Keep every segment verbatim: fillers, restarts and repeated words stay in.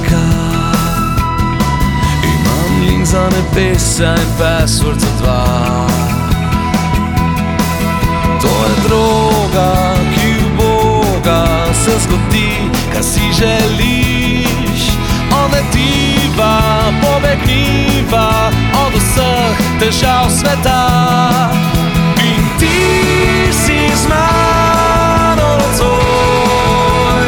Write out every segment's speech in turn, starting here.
čaka. Imam link za nebesa in password za dva. To je droga, ki v Boga se zgodi, kar si želiš. Odletiva, pobegniva od vseh težav sveta. In ti si z mano nocoj.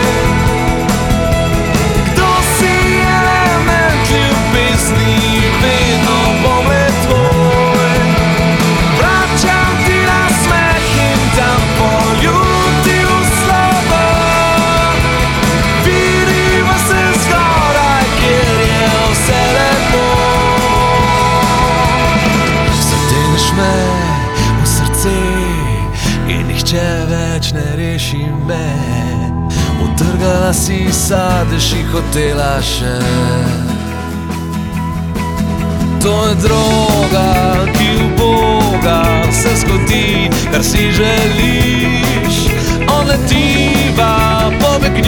Kdo si element ljubezni, vedno bom le tvoj. Vračam ti nasmeh in dam poljubil slovo. Vidiva se zgoraj, kjer je vse lepo. Zadeneš me v srce in nihče več ne reši me. Utrgala si sadež in hotela še. To je droga, ki v Boga se zgodi, kar si želiš. Odletiva, pobegniva